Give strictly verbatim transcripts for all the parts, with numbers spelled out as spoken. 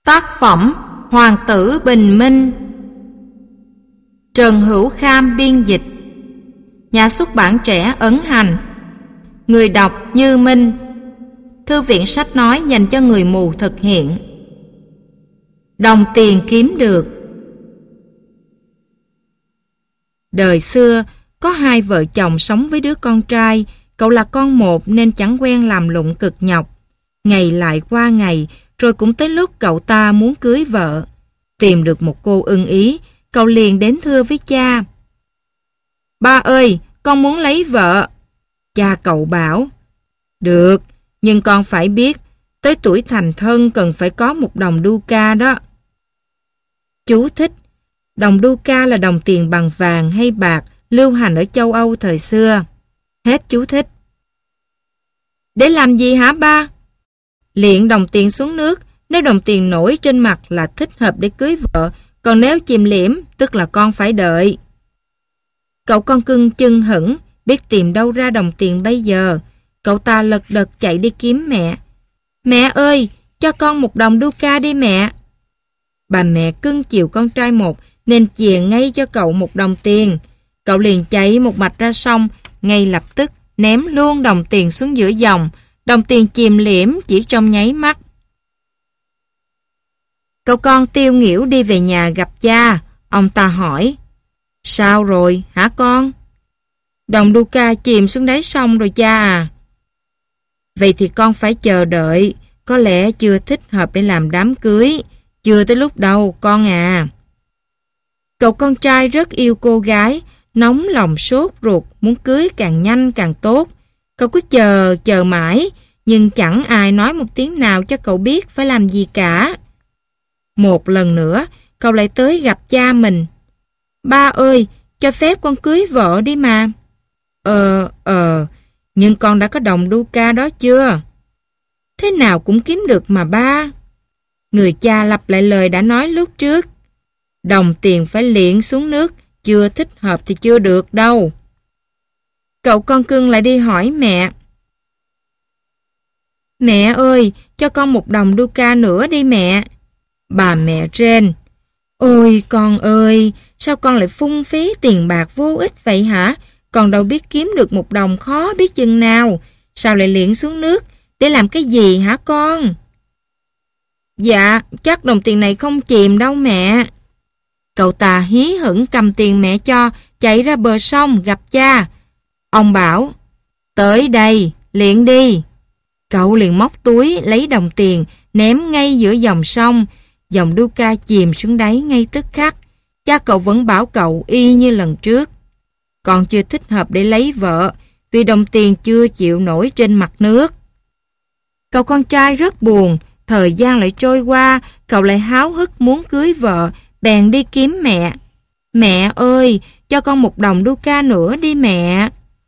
Tác phẩm Hoàng tử Bình Minh, Trần Hữu Kham biên dịch, nhà xuất bản Trẻ ấn hành, người đọc Như Minh, thư viện sách nói dành cho người mù thực hiện. Đồng tiền kiếm được. Đời xưa có hai vợ chồng sống với đứa con trai. Cậu là con một nên chẳng quen làm lụng cực nhọc. Ngày lại qua ngày, rồi cũng tới lúc cậu ta muốn cưới vợ. Tìm được một cô ưng ý, cậu liền đến thưa với cha. Ba ơi, con muốn lấy vợ. Cha cậu bảo, được, nhưng con phải biết, tới tuổi thành thân cần phải có một đồng đu ca đó. Chú thích: đồng đu ca là đồng tiền bằng vàng hay bạc lưu hành ở châu Âu thời xưa. Hết chú thích. Để làm gì hả ba? Liệng đồng tiền xuống nước. Nếu đồng tiền nổi trên mặt là thích hợp để cưới vợ, còn nếu chìm liễm tức là con phải đợi. Cậu con cưng chân hững, biết tìm đâu ra đồng tiền bây giờ. Cậu ta lật đật chạy đi kiếm mẹ. Mẹ ơi, cho con một đồng đu ca đi mẹ. Bà mẹ cưng chiều con trai một nên chìa ngay cho cậu một đồng tiền. Cậu liền chạy một mạch ra sông, ngay lập tức ném luôn đồng tiền xuống giữa dòng. Đồng tiền chìm liễm chỉ trong nháy mắt. Cậu con tiêu nghỉu đi về nhà gặp cha. Ông ta hỏi, sao rồi hả con? Đồng đu ca chìm xuống đáy sông rồi cha à. Vậy thì con phải chờ đợi. Có lẽ chưa thích hợp để làm đám cưới. Chưa tới lúc đâu con à. Cậu con trai rất yêu cô gái, nóng lòng sốt ruột, muốn cưới càng nhanh càng tốt. Cậu cứ chờ, chờ mãi, nhưng chẳng ai nói một tiếng nào cho cậu biết phải làm gì cả. Một lần nữa, cậu lại tới gặp cha mình. Ba ơi, cho phép con cưới vợ đi mà. Ờ, ờ, nhưng con đã có đồng đu ca đó chưa? Thế nào cũng kiếm được mà ba. Người cha lặp lại lời đã nói lúc trước. Đồng tiền phải liệng xuống nước, chưa thích hợp thì chưa được đâu. Cậu con cưng lại đi hỏi mẹ. Mẹ ơi, cho con một đồng đu ca nữa đi mẹ. Bà mẹ rên. Ôi con ơi, sao con lại phung phí tiền bạc vô ích vậy hả? Con đâu biết kiếm được một đồng khó biết chừng nào. Sao lại liệng xuống nước? Để làm cái gì hả con? Dạ, chắc đồng tiền này không chìm đâu mẹ. Cậu ta hí hửng cầm tiền mẹ cho, chạy ra bờ sông gặp cha. Ông bảo, tới đây, liệng đi. Cậu liền móc túi, lấy đồng tiền, ném ngay giữa dòng sông. Dòng đu ca chìm xuống đáy ngay tức khắc. Cha cậu vẫn bảo cậu y như lần trước. Con chưa thích hợp để lấy vợ, vì đồng tiền chưa chịu nổi trên mặt nước. Cậu con trai rất buồn, thời gian lại trôi qua, cậu lại háo hức muốn cưới vợ, bèn đi kiếm mẹ. Mẹ ơi, cho con một đồng đu ca nữa đi mẹ.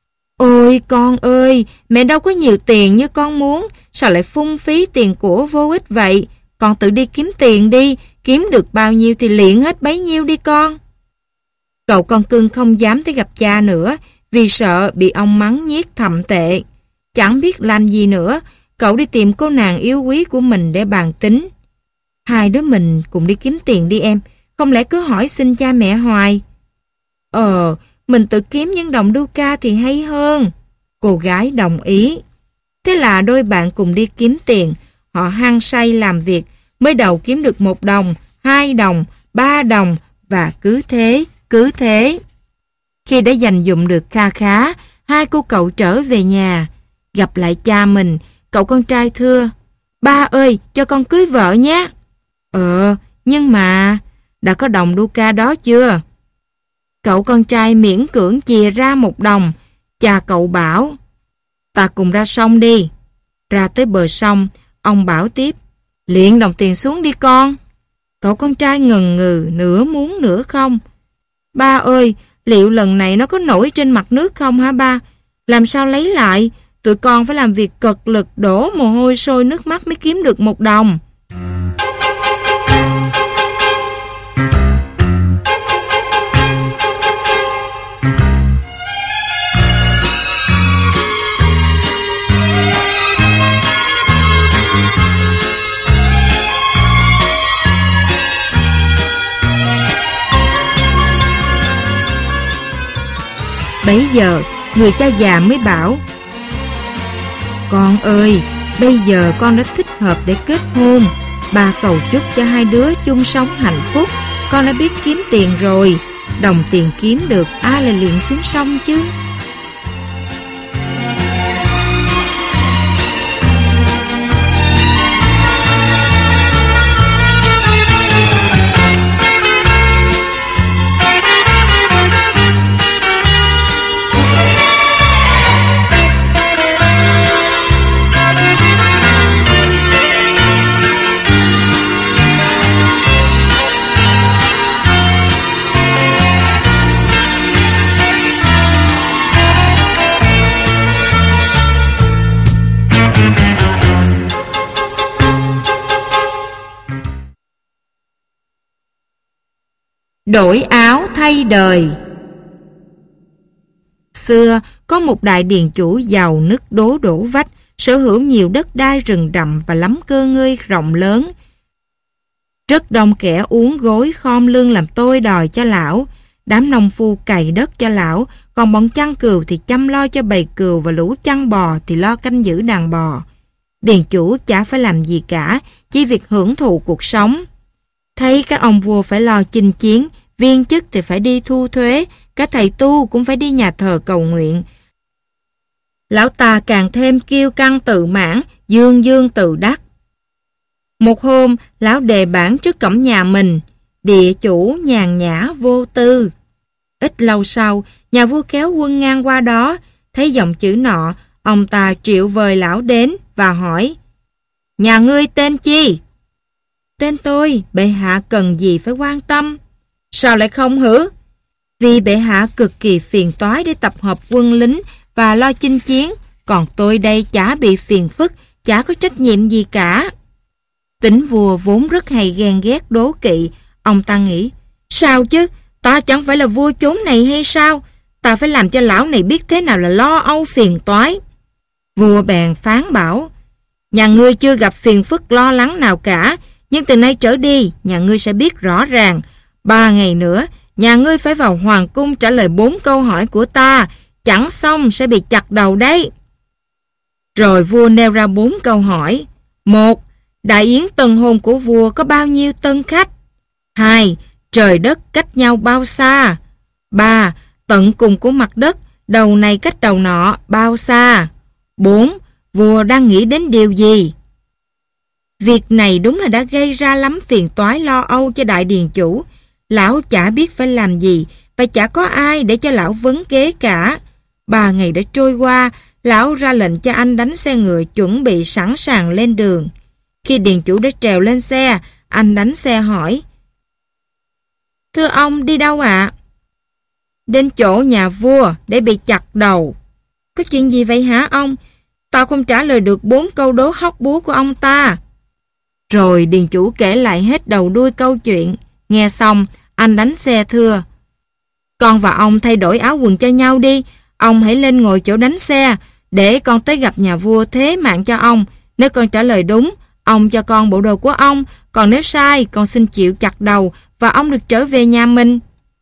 Ôi con ơi, mẹ đâu có nhiều tiền như con muốn, sao lại phung phí tiền của vô ích vậy? Con tự đi kiếm tiền đi, kiếm được bao nhiêu thì liệng hết bấy nhiêu đi con. Cậu con cưng không dám tới gặp cha nữa, vì sợ bị ông mắng nhiếc thậm tệ. Chẳng biết làm gì nữa, cậu đi tìm cô nàng yêu quý của mình để bàn tính. Hai đứa mình cùng đi kiếm tiền đi em, không lẽ cứ hỏi xin cha mẹ hoài. Ờ, mình tự kiếm những đồng đu ca thì hay hơn. Cô gái đồng ý. Thế là đôi bạn cùng đi kiếm tiền. Họ hăng say làm việc, mới đầu kiếm được một đồng, hai đồng, ba đồng, và cứ thế, cứ thế. Khi đã dành dụm được kha khá, hai cô cậu trở về nhà. Gặp lại cha mình, cậu con trai thưa, ba ơi, cho con cưới vợ nhé. Ờ, nhưng mà, đã có đồng đu ca đó chưa? Cậu con trai miễn cưỡng chìa ra một đồng. Cha cậu bảo, ta cùng ra sông đi. Ra tới bờ sông, ông bảo tiếp, liệng đồng tiền xuống đi con. Cậu con trai ngần ngừ, nửa muốn nửa không. Ba ơi, liệu lần này nó có nổi trên mặt nước không hả ba? Làm sao lấy lại? Tụi con phải làm việc cực lực, đổ mồ hôi sôi nước mắt mới kiếm được một đồng. Bấy giờ người cha già mới bảo: Con ơi, bây giờ con đã thích hợp để kết hôn. Ba cầu chúc cho hai đứa chung sống hạnh phúc. Con đã biết kiếm tiền rồi. Đồng tiền kiếm được ai lại liệng xuống sông chứ. Đổi áo thay đời. Xưa có một đại điền chủ giàu nứt đố đổ vách, sở hữu nhiều đất đai rừng rậm và lắm cơ ngơi rộng lớn. Rất đông kẻ uốn gối khom lưng làm tôi đòi cho lão. Đám nông phu cày đất cho lão, còn bọn chăn cừu thì chăm lo cho bầy cừu, và lũ chăn bò thì lo canh giữ đàn bò. Điền chủ chả phải làm gì cả, chỉ việc hưởng thụ cuộc sống. Thấy các ông vua phải lo chinh chiến, viên chức thì phải đi thu thuế, các thầy tu cũng phải đi nhà thờ cầu nguyện. Lão ta càng thêm kiêu căng tự mãn, dương dương tự đắc. Một hôm, lão đề bản trước cổng nhà mình: địa chủ nhàn nhã vô tư. Ít lâu sau, nhà vua kéo quân ngang qua đó, thấy dòng chữ nọ, ông ta triệu vời lão đến và hỏi: Nhà ngươi tên chi? Tên tôi, bệ hạ cần gì phải quan tâm? Sao lại không hử? Vì bệ hạ cực kỳ phiền toái để tập hợp quân lính và lo chinh chiến, còn tôi đây chả bị phiền phức, chả có trách nhiệm gì cả. Tính vua vốn rất hay ghen ghét đố kỵ, ông ta nghĩ: sao chứ, ta chẳng phải là vua chốn này hay sao? Ta phải làm cho lão này biết thế nào là lo âu phiền toái. Vua bèn phán bảo: Nhà ngươi chưa gặp phiền phức lo lắng nào cả, nhưng từ nay trở đi, nhà ngươi sẽ biết rõ ràng. Ba ngày nữa, nhà ngươi phải vào hoàng cung trả lời bốn câu hỏi của ta, chẳng xong sẽ bị chặt đầu đấy. Rồi vua nêu ra bốn câu hỏi. Một, đại yến tân hôn của vua có bao nhiêu tân khách? Hai, trời đất cách nhau bao xa? Ba, tận cùng của mặt đất, đầu này cách đầu nọ bao xa? Bốn, vua đang nghĩ đến điều gì? Việc này đúng là đã gây ra lắm phiền toái lo âu cho đại điền chủ. Lão chả biết phải làm gì, và chả có ai để cho lão vấn kế cả. Ba ngày đã trôi qua, lão ra lệnh cho anh đánh xe ngựa chuẩn bị sẵn sàng lên đường. Khi điền chủ đã trèo lên xe, anh đánh xe hỏi: Thưa ông, đi đâu ạ? Đến chỗ nhà vua để bị chặt đầu. Có chuyện gì vậy hả ông? Tao không trả lời được bốn câu đố hóc búa của ông ta. Rồi điền chủ kể lại hết đầu đuôi câu chuyện. Nghe xong, anh đánh xe thưa: Con và ông thay đổi áo quần cho nhau đi. Ông hãy lên ngồi chỗ đánh xe, để con tới gặp nhà vua thế mạng cho ông. Nếu con trả lời đúng, ông cho con bộ đồ của ông. Còn nếu sai, con xin chịu chặt đầu, và ông được trở về nhà mình.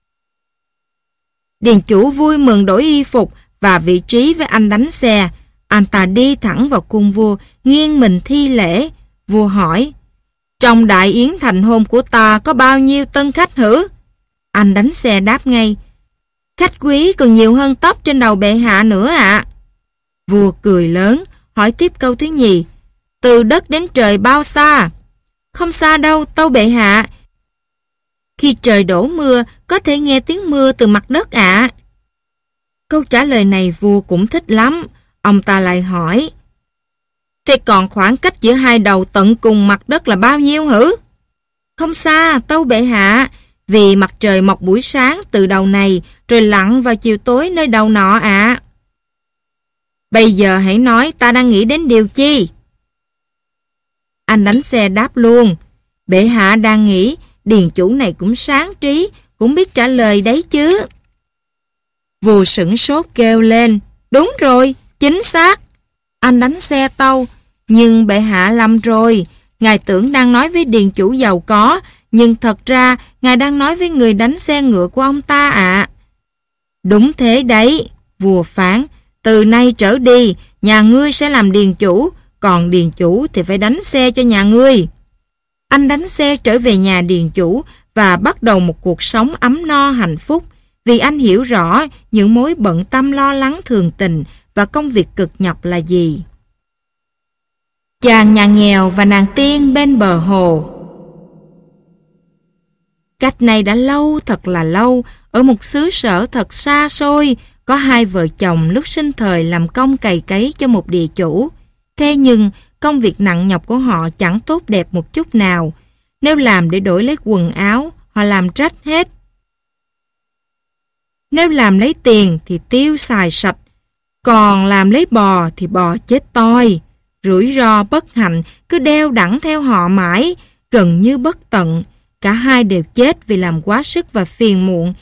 Điền chủ vui mừng đổi y phục và vị trí với anh đánh xe. Anh ta đi thẳng vào cung vua, nghiêng mình thi lễ. Vua hỏi: Trong đại yến thành hôn của ta có bao nhiêu tân khách hử? Anh đánh xe đáp ngay: Khách quý còn nhiều hơn tóc trên đầu bệ hạ nữa ạ. Vua cười lớn, hỏi tiếp câu thứ nhì: Từ đất đến trời bao xa? Không xa đâu, tâu bệ hạ. Khi trời đổ mưa, có thể nghe tiếng mưa từ mặt đất ạ. Câu trả lời này vua cũng thích lắm. Ông ta lại hỏi: Thế còn khoảng cách giữa hai đầu tận cùng mặt đất là bao nhiêu hử? Không xa, tâu bệ hạ, vì mặt trời mọc buổi sáng từ đầu này, rồi lặn vào chiều tối nơi đầu nọ ạ. Bây giờ hãy nói ta đang nghĩ đến điều chi? Anh đánh xe đáp luôn: Bệ hạ đang nghĩ điền chủ này cũng sáng trí, cũng biết trả lời đấy chứ. Vua sửng sốt kêu lên: Đúng rồi, chính xác. Anh đánh xe tâu: Nhưng bệ hạ lầm rồi. Ngài tưởng đang nói với điền chủ giàu có, nhưng thật ra ngài đang nói với người đánh xe ngựa của ông ta ạ. Đúng thế đấy, Vua phán, từ nay trở đi, nhà ngươi sẽ làm điền chủ, còn điền chủ thì phải đánh xe cho nhà ngươi. Anh đánh xe trở về nhà điền chủ và bắt đầu một cuộc sống ấm no hạnh phúc, vì anh hiểu rõ những mối bận tâm lo lắng thường tình và công việc cực nhọc là gì. Chàng nhà nghèo và nàng tiên bên bờ hồ. Cách này đã lâu, thật là lâu, ở một xứ sở thật xa xôi, có hai vợ chồng lúc sinh thời làm công cày cấy cho một địa chủ. Thế nhưng, công việc nặng nhọc của họ chẳng tốt đẹp một chút nào. Nếu làm để đổi lấy quần áo, họ làm rách hết. Nếu làm lấy tiền thì tiêu xài sạch, còn làm lấy bò thì bò chết toi. Rủi ro bất hạnh cứ đeo đẳng theo họ mãi, gần như bất tận. Cả hai đều chết vì làm quá sức và phiền muộn,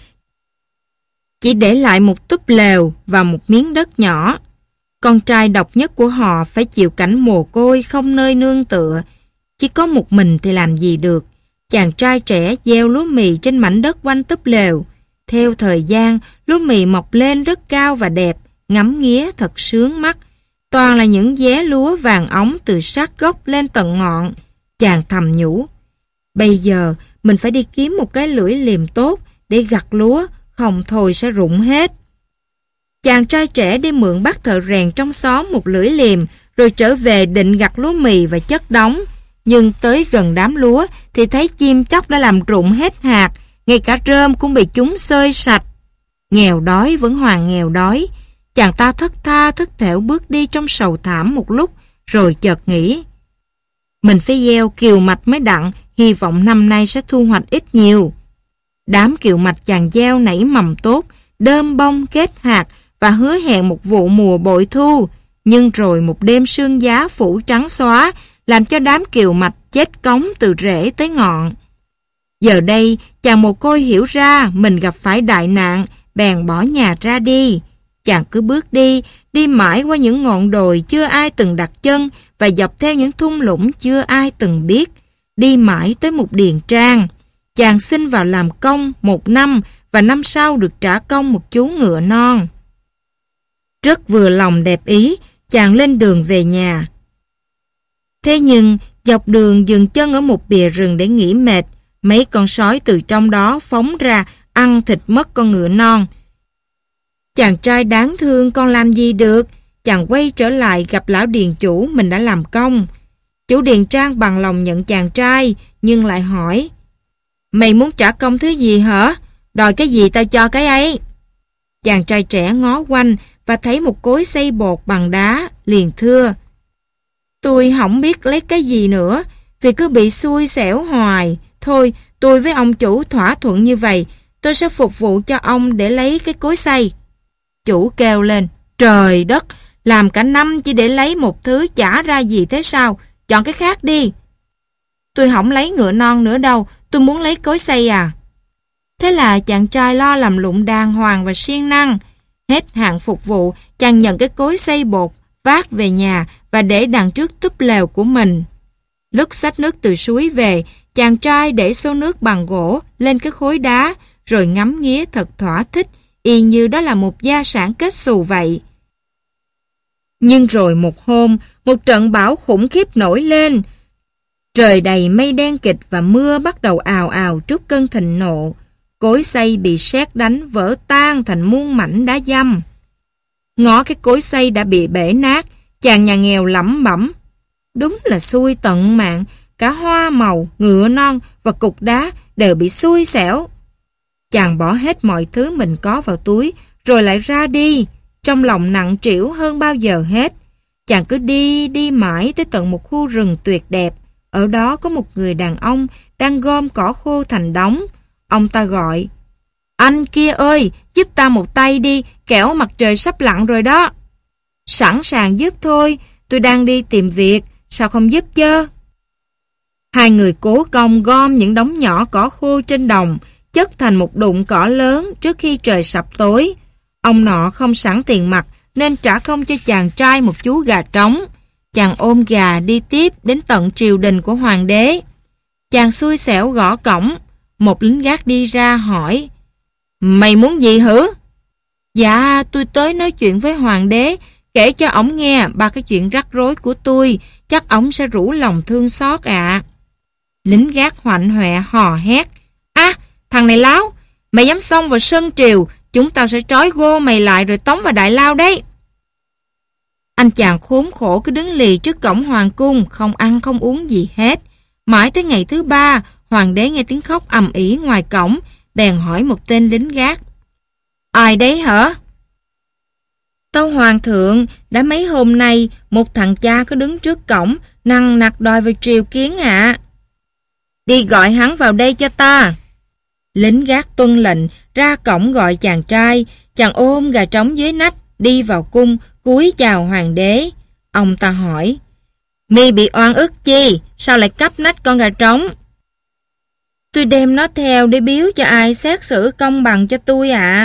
chỉ để lại một túp lều và một miếng đất nhỏ. Con trai độc nhất của họ phải chịu cảnh mồ côi không nơi nương tựa. Chỉ có một mình thì làm gì được. Chàng trai trẻ gieo lúa mì trên mảnh đất quanh túp lều. Theo thời gian, lúa mì mọc lên rất cao và đẹp, ngắm nghía thật sướng mắt. Toàn là những vế lúa vàng óng từ sát gốc lên tận ngọn. Chàng thầm nhủ, bây giờ mình phải đi kiếm một cái lưỡi liềm tốt để gặt lúa, không thôi sẽ rụng hết. Chàng trai trẻ đi mượn bác thợ rèn trong xóm một lưỡi liềm, rồi trở về định gặt lúa mì và chất đóng. Nhưng tới gần đám lúa thì thấy chim chóc đã làm rụng hết hạt, ngay cả rơm cũng bị chúng xơi sạch. Nghèo đói vẫn hoàn nghèo đói. Chàng ta thất tha thất thểu bước đi trong sầu thảm một lúc, rồi chợt nghĩ, mình phải gieo kiều mạch mới đặng, hy vọng năm nay sẽ thu hoạch ít nhiều. Đám kiều mạch chàng gieo nảy mầm tốt, đơm bông kết hạt và hứa hẹn một vụ mùa bội thu. Nhưng rồi một đêm sương giá phủ trắng xóa, làm cho đám kiều mạch chết cống từ rễ tới ngọn. Giờ đây, chàng mồ côi hiểu ra mình gặp phải đại nạn, bèn bỏ nhà ra đi. Chàng cứ bước đi, đi mãi qua những ngọn đồi chưa ai từng đặt chân và dọc theo những thung lũng chưa ai từng biết. Đi mãi tới một điền trang. Chàng xin vào làm công một năm và năm sau được trả công một chú ngựa non. Rất vừa lòng đẹp ý, chàng lên đường về nhà. Thế nhưng, dọc đường dừng chân ở một bìa rừng để nghỉ mệt, mấy con sói từ trong đó phóng ra ăn thịt mất con ngựa non. Chàng trai đáng thương còn làm gì được, chàng quay trở lại gặp lão điền chủ mình đã làm công. Chủ điền trang bằng lòng nhận chàng trai, nhưng lại hỏi, mày muốn trả công thứ gì hả? Đòi cái gì tao cho cái ấy. Chàng trai trẻ ngó quanh và thấy một cối xay bột bằng đá, liền thưa, tôi không biết lấy cái gì nữa, vì cứ bị xui xẻo hoài. Thôi, tôi với ông chủ thỏa thuận như vậy, tôi sẽ phục vụ cho ông để lấy cái cối xay. Chủ kêu lên, trời đất, làm cả năm chỉ để lấy một thứ chả ra gì thế sao, chọn cái khác đi. Tôi không lấy ngựa non nữa đâu, tôi muốn lấy cối xay à. Thế là chàng trai lo làm lụng đàng hoàng và siêng năng. Hết hạn phục vụ, chàng nhận cái cối xay bột, vác về nhà và để đằng trước túp lều của mình. Lúc xách nước từ suối về, chàng trai để xô nước bằng gỗ lên cái khối đá, rồi ngắm nghía thật thỏa thích, y như đó là một gia sản kết xù vậy. Nhưng rồi một hôm, một trận bão khủng khiếp nổi lên. Trời đầy mây đen kịt và mưa bắt đầu ào ào trút cơn thịnh nộ. Cối xay bị sét đánh vỡ tan thành muôn mảnh đá dăm. Ngó cái cối xay đã bị bể nát, chàng nhà nghèo lẩm bẩm, đúng là xui tận mạng, cả hoa màu, ngựa non và cục đá đều bị xui xẻo. Chàng bỏ hết mọi thứ mình có vào túi, rồi lại ra đi, trong lòng nặng trĩu hơn bao giờ hết. Chàng cứ đi, đi mãi tới tận một khu rừng tuyệt đẹp. Ở đó có một người đàn ông đang gom cỏ khô thành đống. Ông ta gọi, anh kia ơi, giúp ta một tay đi, kẻo mặt trời sắp lặn rồi đó. Sẵn sàng giúp thôi, tôi đang đi tìm việc, sao không giúp chứ? Hai người cố công gom những đống nhỏ cỏ khô trên đồng, chất thành một đụng cỏ lớn trước khi trời sập tối. Ông nọ không sẵn tiền mặt nên trả công cho chàng trai một chú gà trống. Chàng ôm gà đi tiếp đến tận triều đình của hoàng đế. Chàng xui xẻo gõ cổng. Một lính gác đi ra hỏi, mày muốn gì hử? Dạ, tôi tới nói chuyện với hoàng đế, kể cho ổng nghe ba cái chuyện rắc rối của tôi, chắc ổng sẽ rủ lòng thương xót ạ. Lính gác hoạnh hoẹ hò hét. À, thằng này láo, mày dám xông vào sân triều, chúng tao sẽ trói gô mày lại rồi tống vào đại lao đấy. Anh chàng khốn khổ cứ đứng lì trước cổng hoàng cung, không ăn không uống gì hết. Mãi tới ngày thứ ba, hoàng đế nghe tiếng khóc ầm ĩ ngoài cổng, bèn hỏi một tên lính gác. Ai đấy hả? Tâu hoàng thượng, đã mấy hôm nay, một thằng cha có đứng trước cổng, nằng nặc đòi về triều kiến ạ. Đi gọi hắn vào đây cho ta. Lính gác tuân lệnh, ra cổng gọi chàng trai, chàng ôm gà trống dưới nách, đi vào cung, cúi chào hoàng đế. Ông ta hỏi, mi bị oan ức chi, sao lại cắp nách con gà trống? Tôi đem nó theo để biếu cho ai xét xử công bằng cho tôi ạ.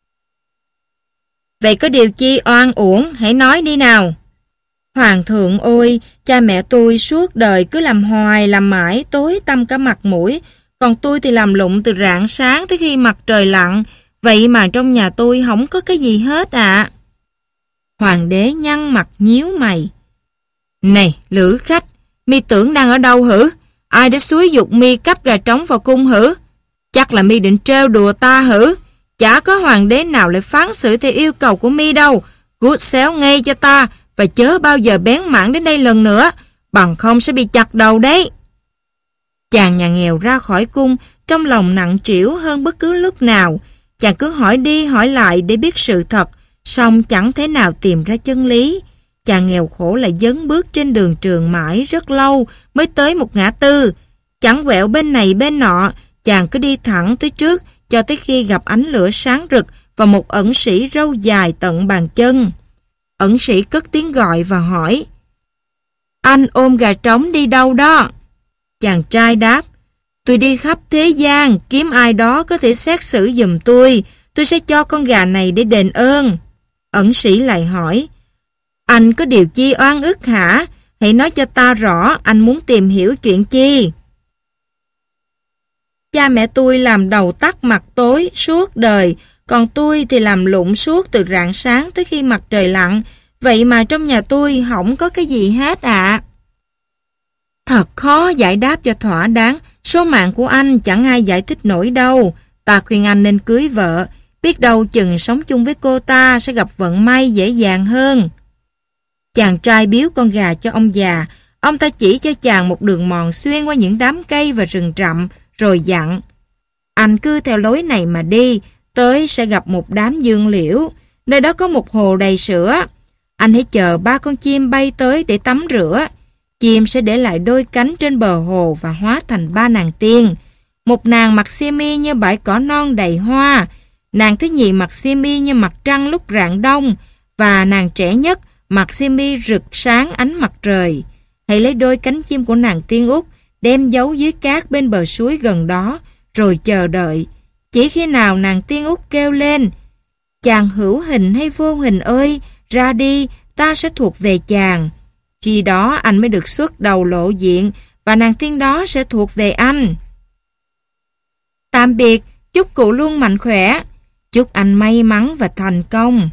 Vậy có điều chi oan uổng, hãy nói đi nào. Hoàng thượng ơi, cha mẹ tôi suốt đời cứ làm hoài làm mãi, tối tăm cả mặt mũi, còn tôi thì làm lụng từ rạng sáng tới khi mặt trời lặn, vậy mà trong nhà tôi không có cái gì hết ạ. Hoàng đế nhăn mặt nhíu mày. Này, lữ khách, mi tưởng đang ở đâu hử? Ai đã xúi giục mi cắp gà trống vào cung hử? Chắc là mi định trêu đùa ta hử? Chả có hoàng đế nào lại phán xử theo yêu cầu của mi đâu. Cút xéo ngay cho ta và chớ bao giờ bén mảng đến đây lần nữa, bằng không sẽ bị chặt đầu đấy. Chàng nhà nghèo ra khỏi cung, trong lòng nặng trĩu hơn bất cứ lúc nào. Chàng cứ hỏi đi hỏi lại để biết sự thật, song chẳng thể nào tìm ra chân lý. Chàng nghèo khổ lại dấn bước trên đường trường mãi rất lâu mới tới một ngã tư. Chẳng quẹo bên này bên nọ, chàng cứ đi thẳng tới trước cho tới khi gặp ánh lửa sáng rực và một ẩn sĩ râu dài tận bàn chân. Ẩn sĩ cất tiếng gọi và hỏi, anh ôm gà trống đi đâu đó? Chàng trai đáp, tôi đi khắp thế gian kiếm ai đó có thể xét xử giùm tôi, tôi sẽ cho con gà này để đền ơn. Ẩn sĩ lại hỏi, anh có điều chi oan ức hả? Hãy nói cho ta rõ anh muốn tìm hiểu chuyện chi. Cha mẹ tôi làm đầu tắt mặt tối suốt đời, còn tôi thì làm lụng suốt từ rạng sáng tới khi mặt trời lặn, vậy mà trong nhà tôi không có cái gì hết ạ. À. Thật khó giải đáp cho thỏa đáng, số mạng của anh chẳng ai giải thích nổi đâu. Ta khuyên anh nên cưới vợ, biết đâu chừng sống chung với cô ta sẽ gặp vận may dễ dàng hơn. Chàng trai biếu con gà cho ông già, ông ta chỉ cho chàng một đường mòn xuyên qua những đám cây và rừng rậm, rồi dặn, anh cứ theo lối này mà đi, tới sẽ gặp một đám dương liễu, nơi đó có một hồ đầy sữa. Anh hãy chờ ba con chim bay tới để tắm rửa. Chim sẽ để lại đôi cánh trên bờ hồ và hóa thành ba nàng tiên. Một nàng mặc xiêm y như bãi cỏ non đầy hoa, nàng thứ nhì mặc xiêm y như mặt trăng lúc rạng đông, và nàng trẻ nhất mặc xiêm y rực sáng ánh mặt trời. Hãy lấy đôi cánh chim của nàng tiên út, đem giấu dưới cát bên bờ suối gần đó, rồi chờ đợi. Chỉ khi nào nàng tiên út kêu lên, chàng hữu hình hay vô hình ơi, ra đi, ta sẽ thuộc về chàng. Khi đó anh mới được xuất đầu lộ diện, và nàng tiên đó sẽ thuộc về anh. Tạm biệt, chúc cụ luôn mạnh khỏe, chúc anh may mắn và thành công.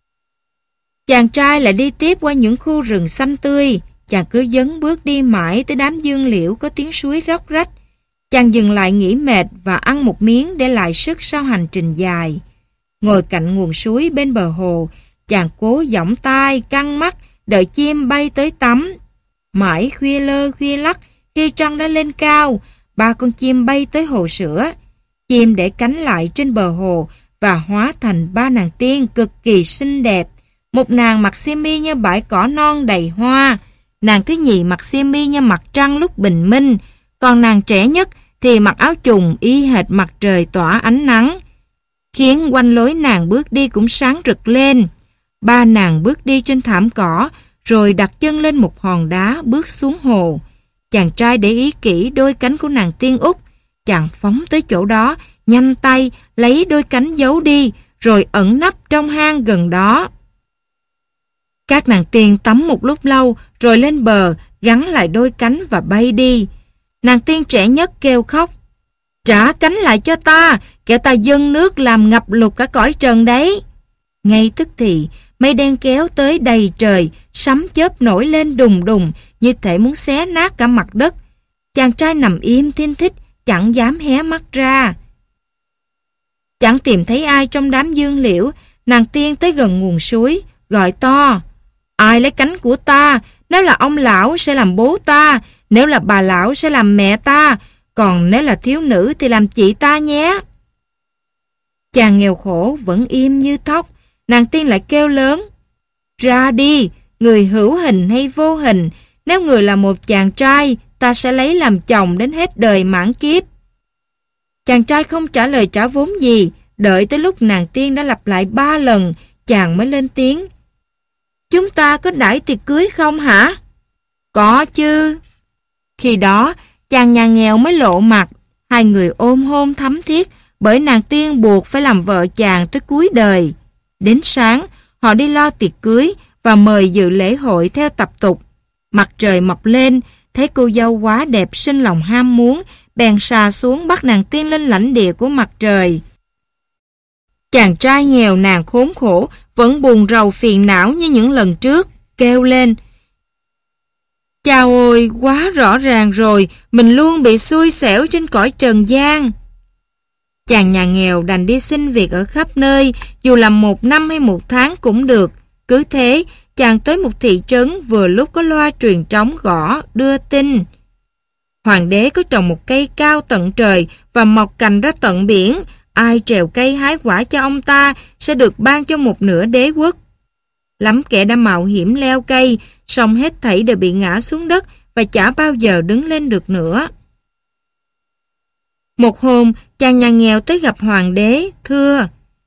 Chàng trai lại đi tiếp qua những khu rừng xanh tươi. Chàng cứ dấn bước đi mãi tới đám dương liễu có tiếng suối róc rách. Chàng dừng lại nghỉ mệt và ăn một miếng để lại sức sau hành trình dài. Ngồi cạnh nguồn suối bên bờ hồ, chàng cố giỏng tai, căng mắt, đợi chim bay tới tắm. Mãi khuya lơ khuya lắc, khi trăng đã lên cao, ba con chim bay tới hồ sữa. Chim để cánh lại trên bờ hồ và hóa thành ba nàng tiên cực kỳ xinh đẹp. Một nàng mặc xiêm y như bãi cỏ non đầy hoa, nàng thứ nhì mặc xiêm y như mặt trăng lúc bình minh, còn nàng trẻ nhất thì mặc áo trùng y hệt mặt trời tỏa ánh nắng, khiến quanh lối nàng bước đi cũng sáng rực lên. Ba nàng bước đi trên thảm cỏ, rồi đặt chân lên một hòn đá bước xuống hồ. Chàng trai để ý kỹ đôi cánh của nàng tiên út, chàng phóng tới chỗ đó, nhanh tay lấy đôi cánh giấu đi, rồi ẩn nấp trong hang gần đó. Các nàng tiên tắm một lúc lâu, rồi lên bờ, gắn lại đôi cánh và bay đi. Nàng tiên trẻ nhất kêu khóc, trả cánh lại cho ta, kẻo ta dâng nước làm ngập lụt cả cõi trần đấy. Ngay tức thì, mây đen kéo tới đầy trời, sấm chớp nổi lên đùng đùng, như thể muốn xé nát cả mặt đất. Chàng trai nằm im thinh thích, chẳng dám hé mắt ra. Chẳng tìm thấy ai trong đám dương liễu, nàng tiên tới gần nguồn suối, gọi to: "Ai lấy cánh của ta? Nếu là ông lão sẽ làm bố ta, nếu là bà lão sẽ làm mẹ ta, còn nếu là thiếu nữ thì làm chị ta nhé." Chàng nghèo khổ vẫn im như thóc. Nàng tiên lại kêu lớn: "Ra đi, người hữu hình hay vô hình, nếu người là một chàng trai, ta sẽ lấy làm chồng đến hết đời mãn kiếp." Chàng trai không trả lời trả vốn gì, đợi tới lúc nàng tiên đã lặp lại ba lần, chàng mới lên tiếng: "Chúng ta có đãi tiệc cưới không hả?" "Có chứ." Khi đó, chàng nhà nghèo mới lộ mặt, hai người ôm hôn thắm thiết, bởi nàng tiên buộc phải làm vợ chàng tới cuối đời. Đến sáng, họ đi lo tiệc cưới và mời dự lễ hội theo tập tục. Mặt trời mọc lên, thấy cô dâu quá đẹp sinh lòng ham muốn, bèn xà xuống bắt nàng tiên lên lãnh địa của mặt trời. Chàng trai nghèo nàn khốn khổ, vẫn buồn rầu phiền não như những lần trước, kêu lên: "Chao ôi, quá rõ ràng rồi, mình luôn bị xui xẻo trên cõi trần gian." Chàng nhà nghèo đành đi xin việc ở khắp nơi, dù làm một năm hay một tháng cũng được. Cứ thế, chàng tới một thị trấn vừa lúc có loa truyền trống gõ đưa tin: "Hoàng đế có trồng một cây cao tận trời và mọc cành ra tận biển. Ai trèo cây hái quả cho ông ta sẽ được ban cho một nửa đế quốc." Lắm kẻ đã mạo hiểm leo cây, song hết thảy đều bị ngã xuống đất và chả bao giờ đứng lên được nữa. Một hôm, chàng nhà nghèo tới gặp hoàng đế, thưa: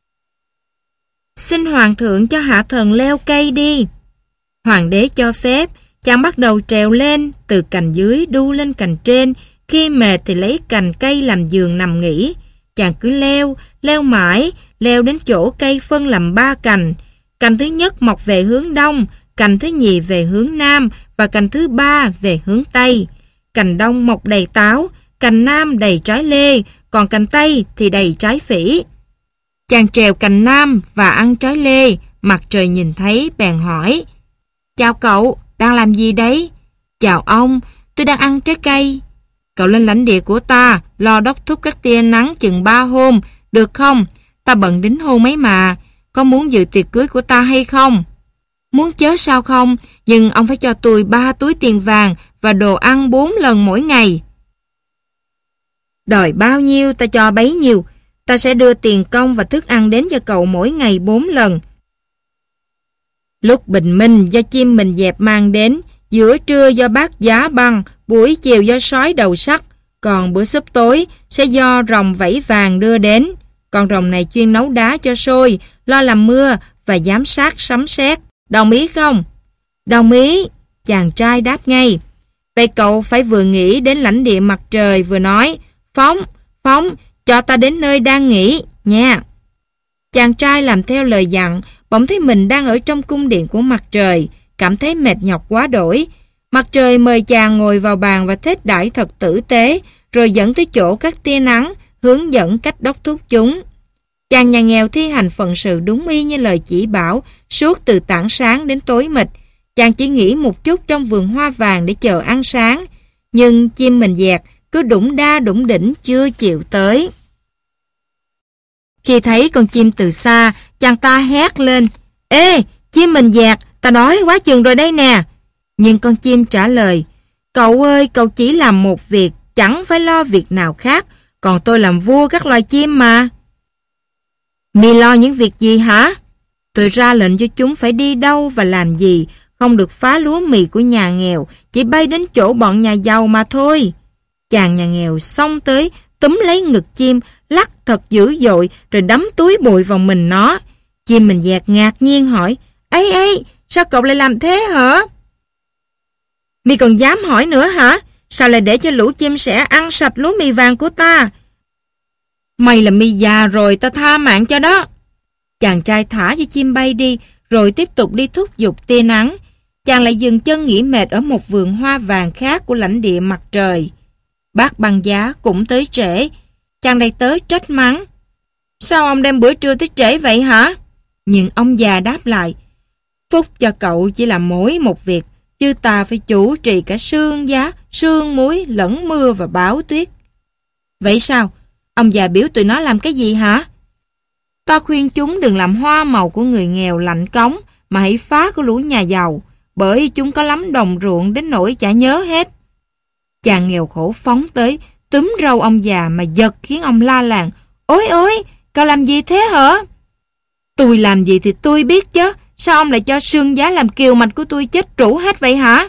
"Xin hoàng thượng cho hạ thần leo cây đi." Hoàng đế cho phép, chàng bắt đầu trèo lên, từ cành dưới đu lên cành trên, khi mệt thì lấy cành cây làm giường nằm nghỉ. Chàng cứ leo, leo mãi, leo đến chỗ cây phân làm ba cành. Cành thứ nhất mọc về hướng đông, cành thứ nhì về hướng nam và cành thứ ba về hướng tây. Cành đông mọc đầy táo, cành nam đầy trái lê, còn cành tây thì đầy trái phỉ. Chàng trèo cành nam và ăn trái lê, mặt trời nhìn thấy bèn hỏi: "Chào cậu, đang làm gì đấy?" "Chào ông, tôi đang ăn trái cây." "Cậu lên lãnh địa của ta, lo đốc thúc các tia nắng chừng ba hôm, được không? Ta bận đính hôn mấy mà. Có muốn dự tiệc cưới của ta hay không?" "Muốn chớ sao không, nhưng ông phải cho tôi ba túi tiền vàng và đồ ăn bốn lần mỗi ngày." "Đòi bao nhiêu ta cho bấy nhiêu. Ta sẽ đưa tiền công và thức ăn đến cho cậu mỗi ngày bốn lần. Lúc bình minh do chim mình dẹp mang đến, giữa trưa do bác giá băng, buổi chiều do sói đầu sắt, còn bữa súp tối sẽ do rồng vẫy vàng đưa đến. Con rồng này chuyên nấu đá cho sôi, lo làm mưa và giám sát sấm sét. Đồng ý không?" "Đồng ý." Chàng trai đáp ngay. "Vậy cậu phải vừa nghĩ đến lãnh địa mặt trời vừa nói: Phóng, phóng, cho ta đến nơi đang nghỉ, nha." Chàng trai làm theo lời dặn, bỗng thấy mình đang ở trong cung điện của mặt trời, cảm thấy mệt nhọc quá đổi. Mặt trời mời chàng ngồi vào bàn và thết đãi thật tử tế, rồi dẫn tới chỗ các tia nắng, hướng dẫn cách đốc thúc chúng. Chàng nhà nghèo thi hành phận sự đúng y như lời chỉ bảo, suốt từ tảng sáng đến tối mịt. Chàng chỉ nghỉ một chút trong vườn hoa vàng để chờ ăn sáng, nhưng chim mình dẹt cứ đủng đa đủng đỉnh chưa chịu tới. Khi thấy con chim từ xa, chàng ta hét lên: "Ê, chim mình dẹt, ta đói quá chừng rồi đây nè." Nhưng con chim trả lời: "Cậu ơi, cậu chỉ làm một việc, chẳng phải lo việc nào khác, còn tôi làm vua các loài chim mà." "Mi lo những việc gì hả?" "Tôi ra lệnh cho chúng phải đi đâu và làm gì, không được phá lúa mì của nhà nghèo, chỉ bay đến chỗ bọn nhà giàu mà thôi." Chàng nhà nghèo xông tới, túm lấy ngực chim, lắc thật dữ dội rồi đấm túi bụi vào mình nó. Chim mình dẹt ngạc nhiên hỏi: "Ây ây, sao cậu lại làm thế hả?" "Mi còn dám hỏi nữa hả? Sao lại để cho lũ chim sẻ ăn sạch lúa mì vàng của ta?" "Mày là mi già rồi, ta tha mạng cho đó." Chàng trai thả cho chim bay đi, rồi tiếp tục đi thúc giục tia nắng. Chàng lại dừng chân nghỉ mệt ở một vườn hoa vàng khác của lãnh địa mặt trời. Bác băng giá cũng tới trễ. Chàng này tới trách mắng: "Sao ông đem bữa trưa tới trễ vậy hả?" Nhưng ông già đáp lại, phúc cho cậu chỉ là mỗi một việc, chứ ta phải chủ trì cả sương giá, sương muối, lẫn mưa và bão tuyết. Vậy sao? Ông già biểu tụi nó làm cái gì hả? Ta khuyên chúng đừng làm hoa màu của người nghèo lạnh cống, mà hãy phá của lũ nhà giàu, bởi chúng có lắm đồng ruộng đến nỗi chả nhớ hết. Chàng nghèo khổ phóng tới, túm râu ông già mà giật khiến ông la làng. Ôi ôi, cậu làm gì thế hả? Tôi làm gì thì tôi biết chứ, sao ông lại cho sương giá làm kiều mạch của tôi chết rũ hết vậy hả?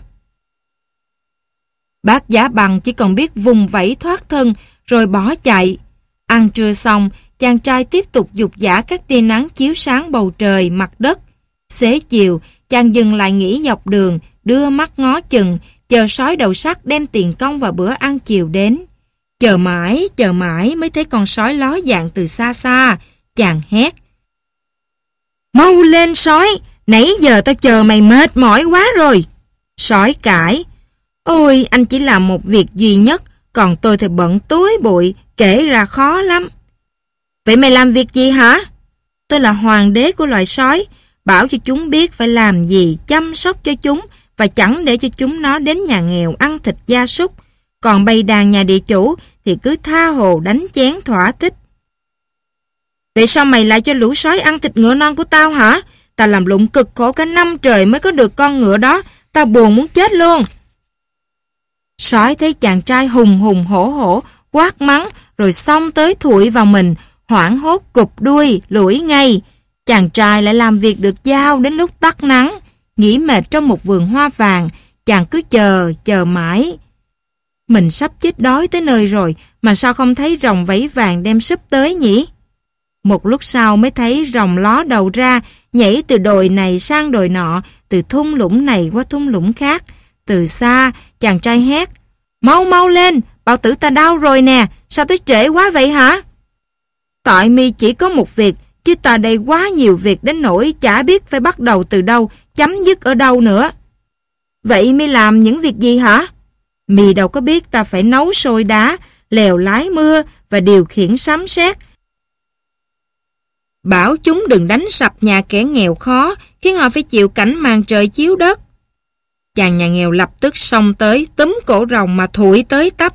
Bác Giá Bằng chỉ còn biết vùng vẫy thoát thân rồi bỏ chạy. Ăn trưa xong, chàng trai tiếp tục dục dã các tia nắng chiếu sáng bầu trời, mặt đất. Xế chiều, chàng dừng lại nghỉ dọc đường, đưa mắt ngó chừng, chờ sói đầu sắt đem tiền công và bữa ăn chiều đến. Chờ mãi, chờ mãi mới thấy con sói ló dạng từ xa xa. Chàng hét. Mau lên sói, nãy giờ tao chờ mày mệt mỏi quá rồi. Sói cãi. Ôi, anh chỉ làm một việc duy nhất, còn tôi thì bận túi bụi, kể ra khó lắm. Vậy mày làm việc gì hả? Tôi là hoàng đế của loài sói, bảo cho chúng biết phải làm gì, chăm sóc cho chúng và chẳng để cho chúng nó đến nhà nghèo ăn thịt gia súc. Còn bầy đàn nhà địa chủ thì cứ tha hồ đánh chén thỏa thích. Vậy sao mày lại cho lũ sói ăn thịt ngựa non của tao hả? Tao làm lụng cực khổ cả năm trời mới có được con ngựa đó, tao buồn muốn chết luôn. Sói thấy chàng trai hùng hùng hổ hổ, quát mắng rồi xông tới thụi vào mình, hoảng hốt cụp đuôi, lủi ngay. Chàng trai lại làm việc được giao đến lúc tắt nắng, nghỉ mệt trong một vườn hoa vàng, chàng cứ chờ, chờ mãi. Mình sắp chết đói tới nơi rồi, mà sao không thấy rồng vẫy vàng đem súp tới nhỉ? Một lúc sau mới thấy rồng ló đầu ra, nhảy từ đồi này sang đồi nọ, từ thung lũng này qua thung lũng khác. Từ xa, chàng trai hét. Mau mau lên, bao tử ta đau rồi nè, sao tới trễ quá vậy hả? Tại mi chỉ có một việc, chứ ta đây quá nhiều việc đến nỗi chả biết phải bắt đầu từ đâu, chấm dứt ở đâu nữa. Vậy mi làm những việc gì hả? Mi đâu có biết ta phải nấu sôi đá, lèo lái mưa và điều khiển sấm sét. Bảo chúng đừng đánh sập nhà kẻ nghèo khó, khiến họ phải chịu cảnh màn trời chiếu đất. Chàng nhà nghèo lập tức xông tới, túm cổ rồng mà thụi tới tấp.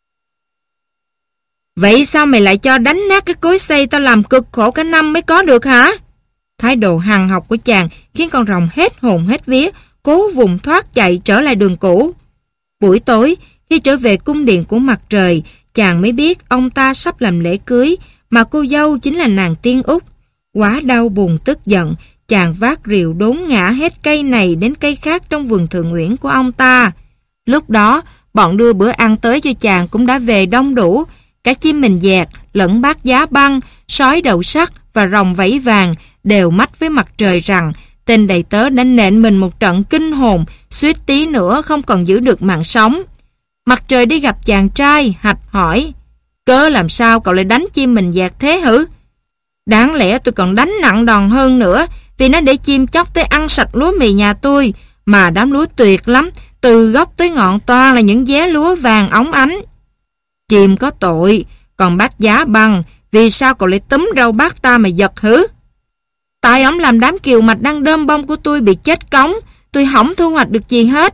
Vậy sao mày lại cho đánh nát cái cối xay tao làm cực khổ cả năm mới có được hả? Thái độ hằn học của chàng khiến con rồng hết hồn hết vía, cố vùng thoát chạy trở lại đường cũ. Buổi tối, khi trở về cung điện của mặt trời, chàng mới biết ông ta sắp làm lễ cưới, mà cô dâu chính là nàng Tiên Úc. Quá đau buồn tức giận, chàng vác rìu đốn ngã hết cây này đến cây khác trong vườn thượng uyển của ông ta. Lúc đó, bọn đưa bữa ăn tới cho chàng cũng đã về đông đủ. Cả chim mình dẹt, lẫn bác Giá Băng, sói đầu sắt và rồng vẫy vàng đều mách với mặt trời rằng tên đầy tớ đã nện mình một trận kinh hồn, suýt tí nữa không còn giữ được mạng sống. Mặt trời đi gặp chàng trai, hạch hỏi, cớ làm sao cậu lại đánh chim mình dẹt thế hử? Đáng lẽ tôi còn đánh nặng đòn hơn nữa, vì nó để chim chóc tới ăn sạch lúa mì nhà tôi, mà đám lúa tuyệt lắm, từ gốc tới ngọn toa là những vé lúa vàng óng ánh. Chim có tội, còn bác Giá Băng, vì sao cậu lại túm râu bác ta mà giật hử? Tại ổng làm đám kiều mạch đang đơm bông của tôi bị chết cống, tôi không thu hoạch được gì hết.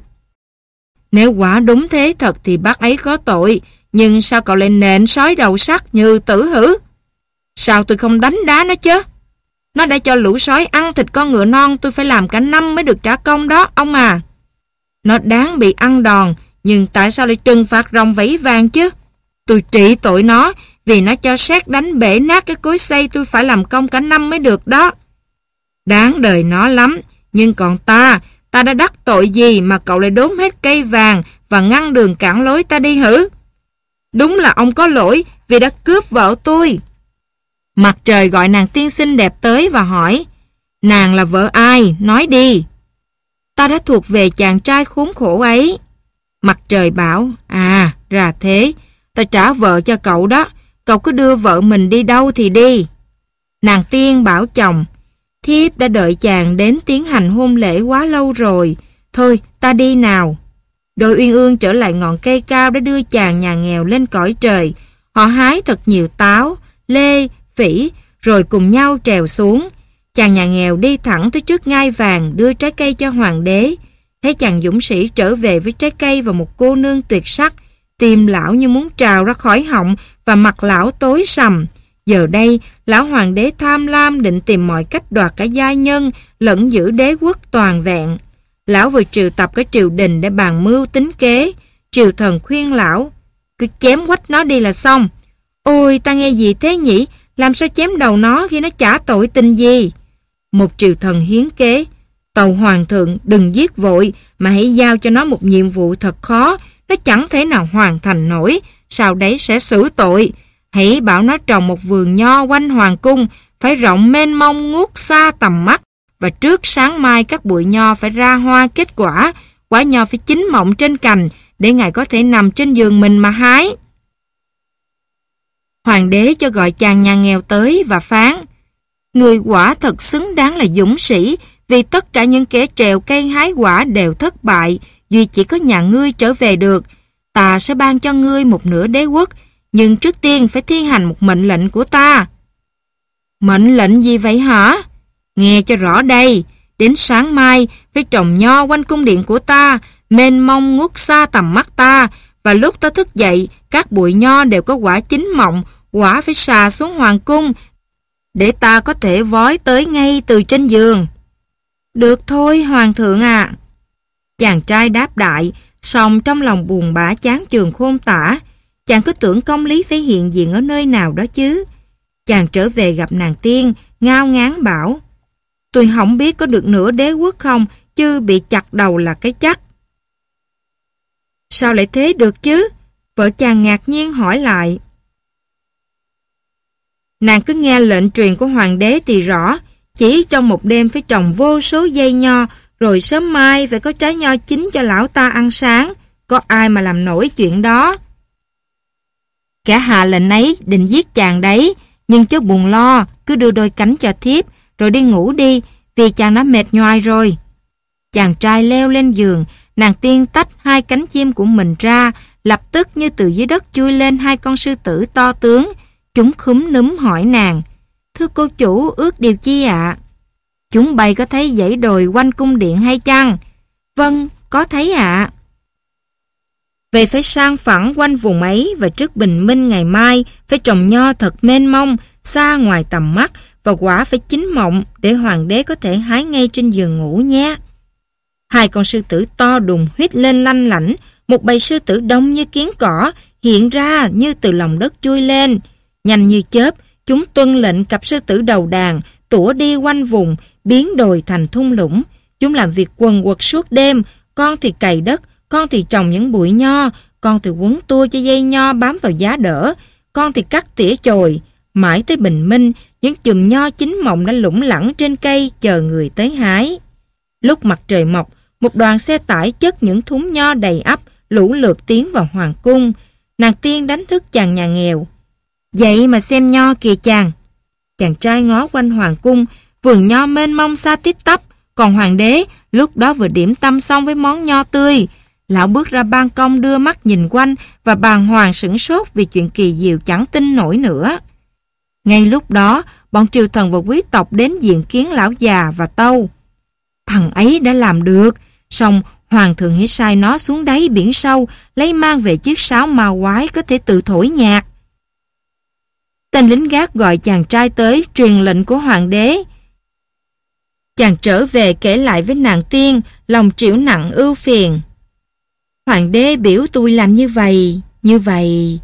Nếu quả đúng thế thật thì bác ấy có tội, nhưng sao cậu lại nện sói đầu sắt như tử hử? Sao tôi không đánh đá nó chứ? Nó đã cho lũ sói ăn thịt con ngựa non, tôi phải làm cả năm mới được trả công đó, ông à. Nó đáng bị ăn đòn, nhưng tại sao lại trừng phạt rồng vẫy vàng chứ? Tôi trị tội nó, vì nó cho sét đánh bể nát cái cối xay tôi phải làm công cả năm mới được đó. Đáng đời nó lắm, nhưng còn ta, ta đã đắc tội gì mà cậu lại đốn hết cây vàng và ngăn đường cản lối ta đi hử? Đúng là ông có lỗi vì đã cướp vợ tôi. Mặt trời gọi nàng tiên xinh đẹp tới và hỏi, nàng là vợ ai? Nói đi. Ta đã thuộc về chàng trai khốn khổ ấy. Mặt trời bảo, à, ra thế, ta trả vợ cho cậu đó, cậu cứ đưa vợ mình đi đâu thì đi. Nàng tiên bảo chồng, thiếp đã đợi chàng đến tiến hành hôn lễ quá lâu rồi, thôi ta đi nào. Đôi uyên ương trở lại ngọn cây cao để đưa chàng nhà nghèo lên cõi trời. Họ hái thật nhiều táo, lê, phỉ, rồi cùng nhau trèo xuống. Chàng nhà nghèo đi thẳng tới trước ngai vàng đưa trái cây cho hoàng đế. Thấy chàng dũng sĩ trở về với trái cây và một cô nương tuyệt sắc, tim lão như muốn trào ra khỏi họng và mặt lão tối sầm. Giờ đây, lão hoàng đế tham lam định tìm mọi cách đoạt cả giai nhân lẫn giữ đế quốc toàn vẹn. Lão vừa triệu tập cái triều đình để bàn mưu tính kế. Triều thần khuyên lão, cứ chém quách nó đi là xong. Ôi, ta nghe gì thế nhỉ? Làm sao chém đầu nó khi nó chả tội tình gì? Một triều thần hiến kế, tàu hoàng thượng đừng giết vội mà hãy giao cho nó một nhiệm vụ thật khó, nó chẳng thể nào hoàn thành nổi, sau đấy sẽ xử tội. Hãy bảo nó trồng một vườn nho quanh hoàng cung, phải rộng mênh mông ngút xa tầm mắt, và trước sáng mai các bụi nho phải ra hoa kết quả, quả nho phải chín mọng trên cành để ngài có thể nằm trên giường mình mà hái. Hoàng đế cho gọi chàng nhà nghèo tới và phán, người quả thật xứng đáng là dũng sĩ, vì tất cả những kẻ trèo cây hái quả đều thất bại, duy chỉ có nhà ngươi trở về được. Ta sẽ ban cho ngươi một nửa đế quốc, nhưng trước tiên phải thi hành một mệnh lệnh của ta. Mệnh lệnh gì vậy hả? Nghe cho rõ đây, đến sáng mai phải trồng nho quanh cung điện của ta, mênh mông ngút xa tầm mắt ta, và lúc ta thức dậy, các bụi nho đều có quả chín mọng, quả phải xà xuống hoàng cung, để ta có thể vói tới ngay từ trên giường. Được thôi, hoàng thượng à. Chàng trai đáp đại, song trong lòng buồn bã chán chường khôn tả. Chàng cứ tưởng công lý phải hiện diện ở nơi nào đó chứ. Chàng trở về gặp nàng tiên, ngao ngán bảo, tôi không biết có được nửa đế quốc không, chứ bị chặt đầu là cái chắc. Sao lại thế được chứ? Vợ chàng ngạc nhiên hỏi lại. Nàng cứ nghe lệnh truyền của hoàng đế thì rõ, chỉ trong một đêm phải trồng vô số dây nho, rồi sớm mai phải có trái nho chín cho lão ta ăn sáng. Có ai mà làm nổi chuyện đó? Kẻ hạ lệnh ấy định giết chàng đấy, nhưng chớ buồn lo, cứ đưa đôi cánh cho thiếp, rồi đi ngủ đi, vì chàng đã mệt nhoài rồi. Chàng trai leo lên giường, nàng tiên tách hai cánh chim của mình ra, lập tức như từ dưới đất chui lên hai con sư tử to tướng. Chúng khúm núm hỏi nàng, thưa cô chủ, ước điều chi ạ? Chúng bay có thấy dãy đồi quanh cung điện hay chăng? Vâng, có thấy ạ. Vậy phải sang phẳng quanh vùng ấy, và trước bình minh ngày mai phải trồng nho thật mênh mông, xa ngoài tầm mắt, và quả phải chín mọng để hoàng đế có thể hái ngay trên giường ngủ nhé. Hai con sư tử to đùng huýt lên lanh lảnh, một bầy sư tử đông như kiến cỏ hiện ra như từ lòng đất chui lên. Nhanh như chớp, chúng tuân lệnh cặp sư tử đầu đàn tủa đi quanh vùng, biến đồi thành thung lũng. Chúng làm việc quần quật suốt đêm, con thì cày đất, con thì trồng những bụi nho, con thì quấn tua cho dây nho bám vào giá đỡ, con thì cắt tỉa chồi. Mãi tới bình minh, những chùm nho chín mọng đã lủng lẳng trên cây chờ người tới hái. Lúc mặt trời mọc, một đoàn xe tải chất những thúng nho đầy ắp lũ lượt tiến vào hoàng cung. Nàng tiên đánh thức chàng nhà nghèo. Vậy mà xem nho kìa chàng. Chàng trai ngó quanh hoàng cung, vườn nho mênh mông xa tít tắp, còn hoàng đế lúc đó vừa điểm tâm xong với món nho tươi. Lão bước ra ban công đưa mắt nhìn quanh và bàng hoàng sửng sốt vì chuyện kỳ diệu chẳng tin nổi nữa. Ngay lúc đó, bọn triều thần và quý tộc đến diện kiến lão già và tâu. Thằng ấy đã làm được, song hoàng thượng hãy sai nó xuống đáy biển sâu, lấy mang về chiếc sáo ma quái có thể tự thổi nhạc. Tên lính gác gọi chàng trai tới, truyền lệnh của hoàng đế. Chàng trở về kể lại với nàng tiên, lòng trĩu nặng ưu phiền. Hoàng đế biểu tôi làm như vậy, như vậy.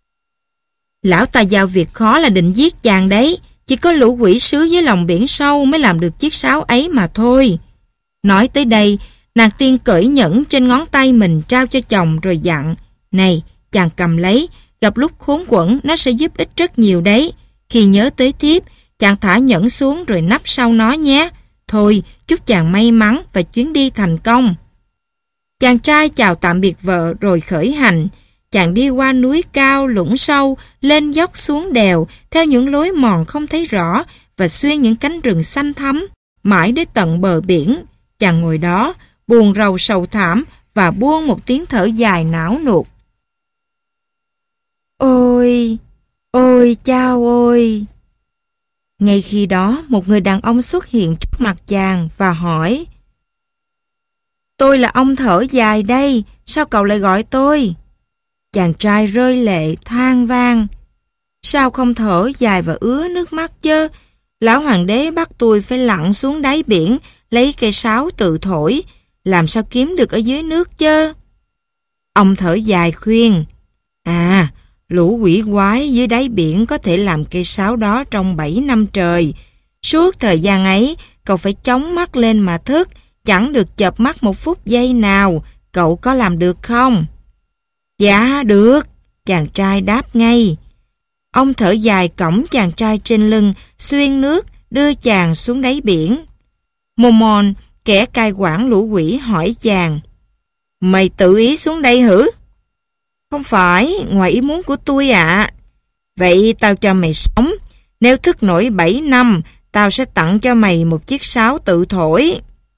Lão ta giao việc khó là định giết chàng đấy, chỉ có lũ quỷ sứ dưới lòng biển sâu mới làm được chiếc sáo ấy mà thôi. Nói tới đây, nàng tiên cởi nhẫn trên ngón tay mình trao cho chồng rồi dặn. Này, chàng cầm lấy, gặp lúc khốn quẫn nó sẽ giúp ích rất nhiều đấy. Khi nhớ tới thiếp, chàng thả nhẫn xuống rồi nắp sau nó nhé. Thôi, chúc chàng may mắn và chuyến đi thành công. Chàng trai chào tạm biệt vợ rồi khởi hành. Chàng đi qua núi cao lũng sâu, lên dốc xuống đèo, theo những lối mòn không thấy rõ và xuyên những cánh rừng xanh thắm, mãi đến tận bờ biển. Chàng ngồi đó, buồn rầu sầu thảm và buông một tiếng thở dài não nuột. Ôi, ôi chao ôi! Ngay khi đó, một người đàn ông xuất hiện trước mặt chàng và hỏi: "Tôi là ông thở dài đây, sao cậu lại gọi tôi?" Chàng trai rơi lệ than vang: "Sao không thở dài và ứa nước mắt chứ? Lão hoàng đế bắt tôi phải lặn xuống đáy biển lấy cây sáo tự thổi, làm sao kiếm được ở dưới nước chứ?" Ông thở dài khuyên: "À, lũ quỷ quái dưới đáy biển có thể làm cây sáo đó trong bảy năm trời. Suốt thời gian ấy, cậu phải chống mắt lên mà thức, chẳng được chợp mắt một phút giây nào. Cậu có làm được không?" "Dạ, được," chàng trai đáp ngay. Ông thở dài cõng chàng trai trên lưng, xuyên nước, đưa chàng xuống đáy biển. Momon, kẻ cai quản lũ quỷ, hỏi chàng: "Mày tự ý xuống đây hử?" "Không phải, ngoài ý muốn của tôi ạ." "Vậy tao cho mày sống. Nếu thức nổi bảy năm, tao sẽ tặng cho mày một chiếc sáo tự thổi."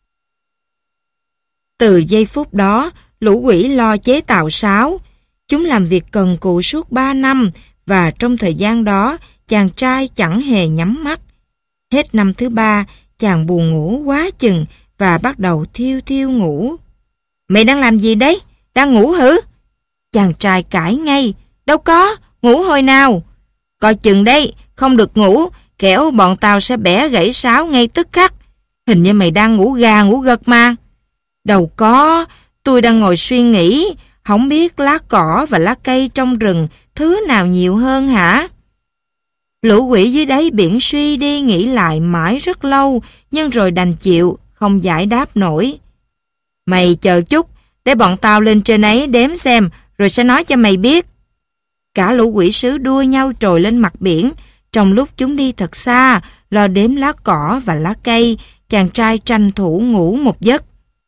Từ giây phút đó, lũ quỷ lo chế tạo sáo. Chúng làm việc cần cù suốt ba năm, và trong thời gian đó, chàng trai chẳng hề nhắm mắt. Hết năm thứ ba, chàng buồn ngủ quá chừng và bắt đầu thiêu thiêu ngủ. "Mày đang làm gì đấy? Đang ngủ hử?" Chàng trai cãi ngay: "Đâu có, ngủ hồi nào?" "Coi chừng đấy, không được ngủ, kẻo bọn tao sẽ bẻ gãy sáo ngay tức khắc. Hình như mày đang ngủ gà ngủ gật mà." "Đâu có, tôi đang ngồi suy nghĩ, không biết lá cỏ và lá cây trong rừng thứ nào nhiều hơn hả?" Lũ quỷ dưới đáy biển suy đi nghĩ lại mãi rất lâu, nhưng rồi đành chịu, không giải đáp nổi. "Mày chờ chút, để bọn tao lên trên ấy đếm xem, rồi sẽ nói cho mày biết." Cả lũ quỷ sứ đua nhau trồi lên mặt biển. Trong lúc chúng đi thật xa, lo đếm lá cỏ và lá cây, chàng trai tranh thủ ngủ một giấc.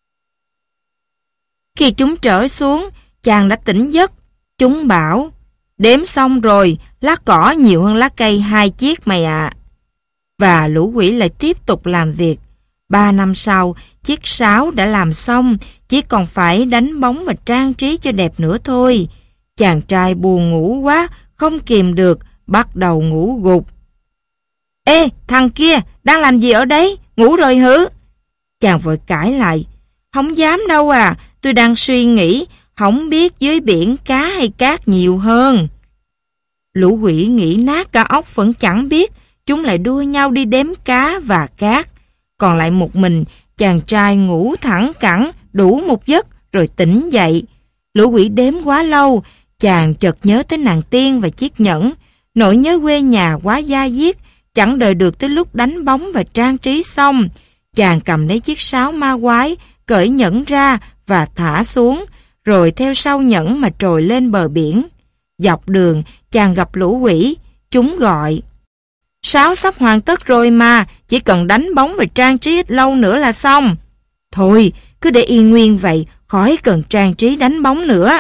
Khi chúng trở xuống, chàng đã tỉnh giấc. Chúng bảo: "Đếm xong rồi, lá cỏ nhiều hơn lá cây hai chiếc mày ạ." Và lũ quỷ lại tiếp tục làm việc. Ba năm sau, chiếc sáo đã làm xong, chỉ còn phải đánh bóng và trang trí cho đẹp nữa thôi. Chàng trai buồn ngủ quá, không kìm được, bắt đầu ngủ gục. "Ê, thằng kia, đang làm gì ở đấy? Ngủ rồi hử?" Chàng vội cãi lại: "Không dám đâu à, tôi đang suy nghĩ, không biết dưới biển cá hay cát nhiều hơn." Lũ quỷ nghĩ nát cả óc vẫn chẳng biết, chúng lại đua nhau đi đếm cá và cát. Còn lại một mình, chàng trai ngủ thẳng cẳng, đủ một giấc rồi tỉnh dậy. Lũ quỷ đếm quá lâu, chàng chợt nhớ tới nàng tiên và chiếc nhẫn. Nỗi nhớ quê nhà quá da diết, chẳng đợi được tới lúc đánh bóng và trang trí xong. Chàng cầm lấy chiếc sáo ma quái, cởi nhẫn ra và thả xuống, rồi theo sau nhẫn mà trồi lên bờ biển. Dọc đường, chàng gặp lũ quỷ. Chúng gọi: "Sáo sắp hoàn tất rồi mà, chỉ cần đánh bóng và trang trí ít lâu nữa là xong." "Thôi, cứ để yên nguyên vậy, khỏi cần trang trí đánh bóng nữa."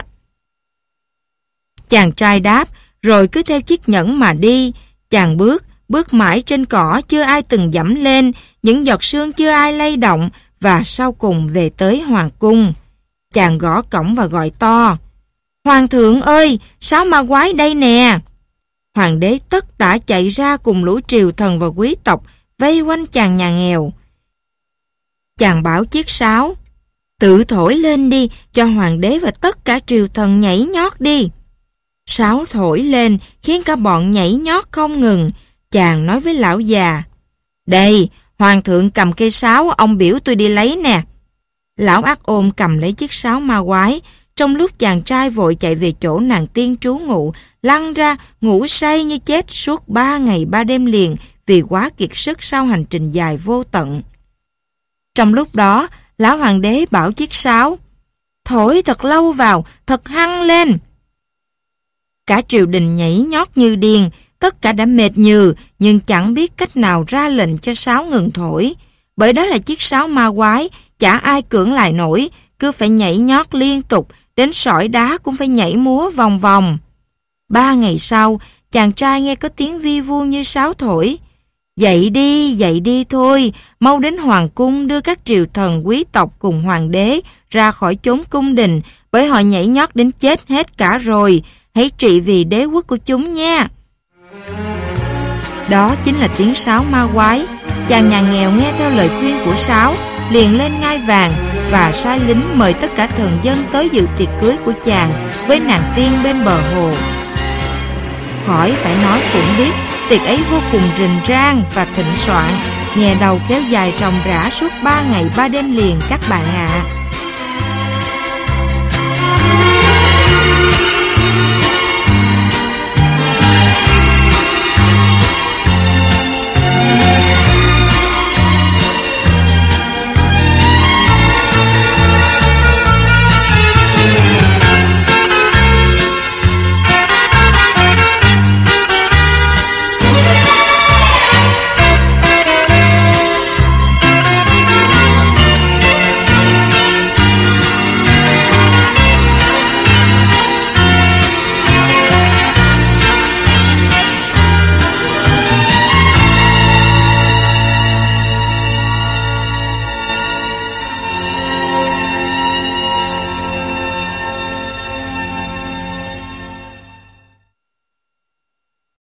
Chàng trai đáp, rồi cứ theo chiếc nhẫn mà đi. Chàng bước, bước mãi trên cỏ chưa ai từng dẫm lên, những giọt sương chưa ai lay động, và sau cùng về tới hoàng cung. Chàng gõ cổng và gọi to: "Hoàng thượng ơi, sáo ma quái đây nè." Hoàng đế tất tả chạy ra cùng lũ triều thần và quý tộc vây quanh chàng nhà nghèo. Chàng bảo chiếc sáo: "Tự thổi lên đi, cho hoàng đế và tất cả triều thần nhảy nhót đi." Sáo thổi lên khiến cả bọn nhảy nhót không ngừng. Chàng nói với lão già: "Đây, hoàng thượng cầm cây sáo, ông biểu tôi đi lấy nè." Lão ác ôn cầm lấy chiếc sáo ma quái. Trong lúc chàng trai vội chạy về chỗ nàng tiên trú ngụ, lăn ra ngủ say như chết suốt ba ngày ba đêm liền vì quá kiệt sức sau hành trình dài vô tận. Trong lúc đó, lão hoàng đế bảo chiếc sáo: "Thổi thật lâu vào, thật hăng lên." Cả triều đình nhảy nhót như điên, tất cả đã mệt nhừ nhưng chẳng biết cách nào ra lệnh cho sáo ngừng thổi. Bởi đó là chiếc sáo ma quái, chả ai cưỡng lại nổi, cứ phải nhảy nhót liên tục, đến sỏi đá cũng phải nhảy múa vòng vòng. Ba ngày sau, chàng trai nghe có tiếng vi vu như sáo thổi: "Dậy đi, dậy đi thôi, mau đến hoàng cung đưa các triều thần quý tộc cùng hoàng đế ra khỏi chốn cung đình, bởi họ nhảy nhót đến chết hết cả rồi. Hãy trị vì đế quốc của chúng nha." Đó chính là tiếng sáo ma quái. Chàng nhà nghèo nghe theo lời khuyên của sáo, liền lên ngai vàng và sai lính mời tất cả thần dân tới dự tiệc cưới của chàng với nàng tiên bên bờ hồ. Khỏi phải nói cũng biết, tiệc ấy vô cùng rình rang và thịnh soạn, nhè đầu kéo dài ròng rã suốt ba ngày ba đêm liền các bạn ạ. À.